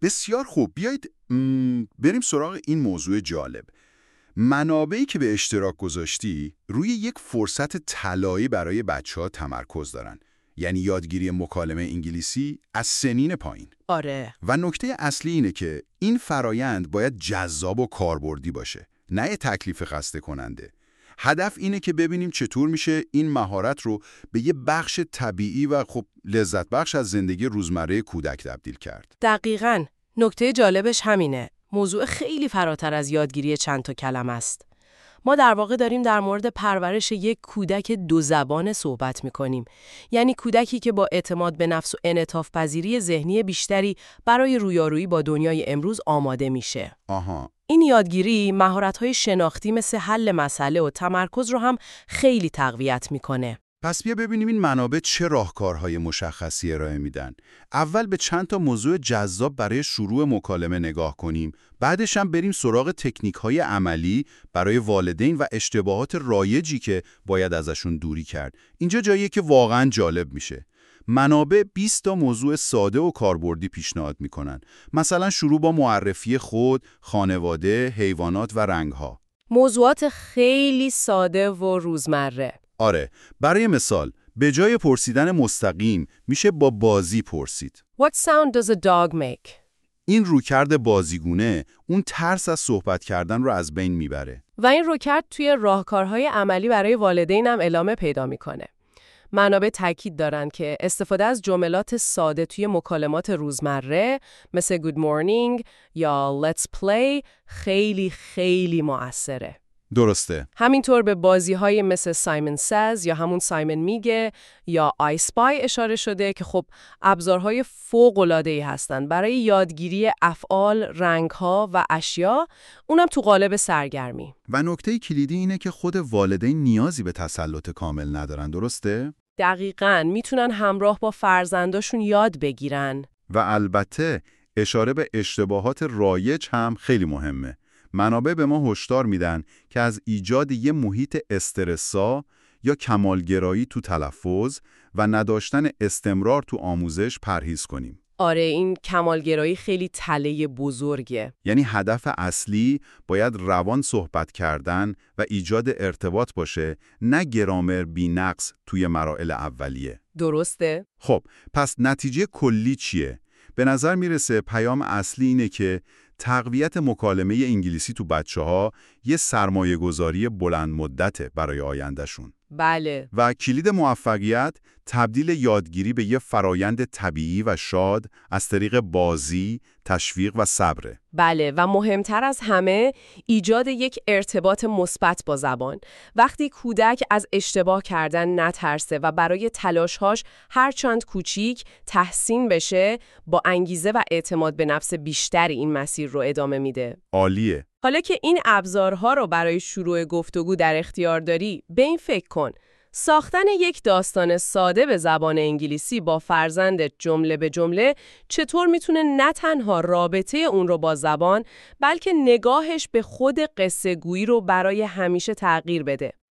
بسیار خوب. بیایید بریم سراغ این موضوع جالب. منابعی که به اشتراک گذاشتی روی یک فرصت طلایی برای بچه‌ها تمرکز دارن. یعنی یادگیری مکالمه انگلیسی از سنین پایین. آره. و نکته اصلی اینه که این فرایند باید جذاب و کاربردی باشه، نه تکلیف خسته کننده. هدف اینه که ببینیم چطور میشه این مهارت رو به یه بخش طبیعی و خب لذت بخش از زندگی روزمره کودک تبدیل کرد. دقیقاً. نکته جالبش همینه. موضوع خیلی فراتر از یادگیری چند تا کلمه است. ما در واقع داریم در مورد پرورش یک کودک دو زبانه صحبت می‌کنیم. یعنی کودکی که با اعتماد به نفس و انعطاف پذیری ذهنی بیشتری برای رویارویی با دنیای امروز آماده میشه. آها. این یادگیری مهارت‌های شناختی مثل حل مسئله و تمرکز رو هم خیلی تقویت می‌کنه. پس بیا ببینیم این منابع چه راهکارهای مشخصی ارائه میدن. اول به چند تا موضوع جذاب برای شروع مکالمه نگاه کنیم. بعدش هم بریم سراغ تکنیک‌های عملی برای والدین و اشتباهات رایجی که باید ازشون دوری کرد. اینجا جاییه که واقعاً جالب میشه. منابع 20 تا موضوع ساده و کاربردی پیشنهاد میکنن. مثلا شروع با معرفی خود، خانواده، حیوانات و رنگ‌ها. موضوعات خیلی ساده و روزمره. آره، برای مثال به جای پرسیدن مستقیم میشه با بازی پرسید. What sound does a dog make? این رویکرد بازیگونه اون ترس از صحبت کردن رو از بین میبره. و این رویکرد توی راهکارهای عملی برای والدین هم ادامه پیدا میکنه. منابع تاکید دارن که استفاده از جملات ساده توی مکالمات روزمره مثل good morning یا let's play خیلی خیلی مؤثره. درسته. همینطور به بازی‌های مثل سایمن ساز یا همون سایمن میگه یا آی اسپای اشاره شده که خب ابزارهای فوق‌العاده‌ای هستن برای یادگیری افعال، رنگ‌ها و اشیا، اونم تو قالب سرگرمی. و نکته کلیدی اینه که خود والدین نیازی به تسلط کامل ندارن، درسته؟ دقیقاً، میتونن همراه با فرزنداشون یاد بگیرن. و البته اشاره به اشتباهات رایج هم خیلی مهمه. منابع به ما هشدار میدن که از ایجاد یه محیط استرسا یا کمالگرایی تو تلفظ و نداشتن استمرار تو آموزش پرهیز کنیم. آره، این کمالگرایی خیلی تله بزرگه. یعنی هدف اصلی باید روان صحبت کردن و ایجاد ارتباط باشه، نه گرامر بی‌نقص توی مراحل اولیه. درسته؟ خب، پس نتیجه کلی چیه؟ به نظر میرسه پیام اصلی اینه که تقویت مکالمه انگلیسی تو بچه‌ها یه سرمایه‌گذاری بلند مدته برای آیندهشون. بله. و کلید موفقیت تبدیل یادگیری به یه فرایند طبیعی و شاد از طریق بازی، تشویق و صبره. بله، و مهمتر از همه ایجاد یک ارتباط مثبت با زبان. وقتی کودک از اشتباه کردن نترسه و برای تلاش‌هاش هرچند کوچیک تحسین بشه، با انگیزه و اعتماد به نفس بیشتری این مسیر رو ادامه میده. عالیه. حالا که این ابزارها رو برای شروع گفتگو در اختیار داری، به این فکر کن. ساختن یک داستان ساده به زبان انگلیسی با فرزندت جمله به جمله چطور میتونه نه تنها رابطه اون رو با زبان، بلکه نگاهش به خود قصه گویی رو برای همیشه تغییر بده.